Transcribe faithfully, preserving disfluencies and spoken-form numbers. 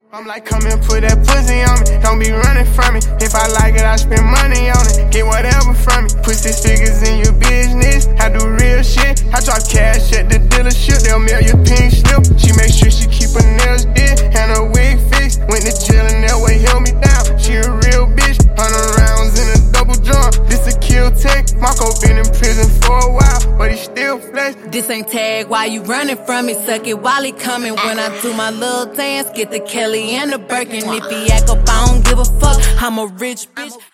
I'm like, come and put that pussy on me. Don't be running from me. If I like it, I spend money on it. Get whatever from me. Put six figures in your business. I do real shit. I drop cash at the dealership. They'll mail your pink slip. She make sure she keep her nails did and her wig fixed. Went to jail and that way held me down. She a real bitch. Hundred rounds in a double drum. This a kill tech. Marco been in prison for a while, but he still flex. This ain't tag. Why you running from me? Suck it while he coming. When I do my little dance, get the Kelly and the Birkin. If he act up, I don't give a fuck. I'm a rich bitch.